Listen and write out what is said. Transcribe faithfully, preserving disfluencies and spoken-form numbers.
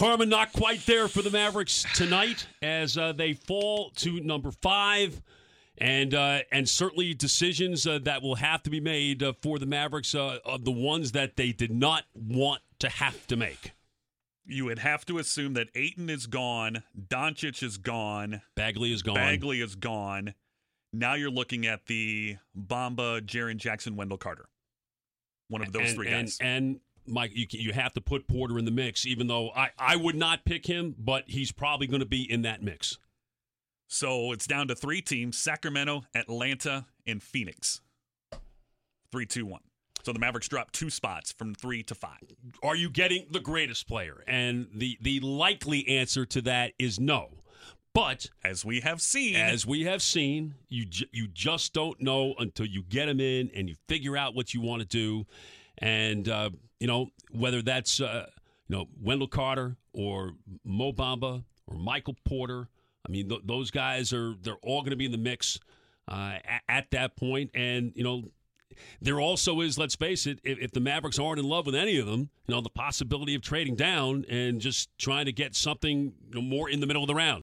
karma not quite there for the Mavericks tonight as uh, they fall to number five. And uh, and certainly decisions uh, that will have to be made uh, for the Mavericks uh, are the ones that they did not want to have to make. You would have to assume that Ayton is gone, Doncic is gone, Bagley is gone. Bagley is gone. Now you're looking at the Bamba, Jaren Jackson, Wendell Carter. One of those and, three and, guys. And, Mike, you, you have to put Porter in the mix, even though I, I would not pick him, but he's probably going to be in that mix. So it's down to three teams, Sacramento, Atlanta, and Phoenix. Three, two, one. So the Mavericks dropped two spots from three to five. Are you getting the greatest player? And the, the likely answer to that is no. But as we have seen, as we have seen, you ju- you just don't know until you get him in and you figure out what you want to do. And, uh, you know, whether that's, uh, you know, Wendell Carter or Mo Bamba or Michael Porter, I mean, th- those guys are, they're all going to be in the mix uh, at, at that point. And, you know, there also is, let's face it, if, if the Mavericks aren't in love with any of them, you know, the possibility of trading down and just trying to get something, you know, more in the middle of the round.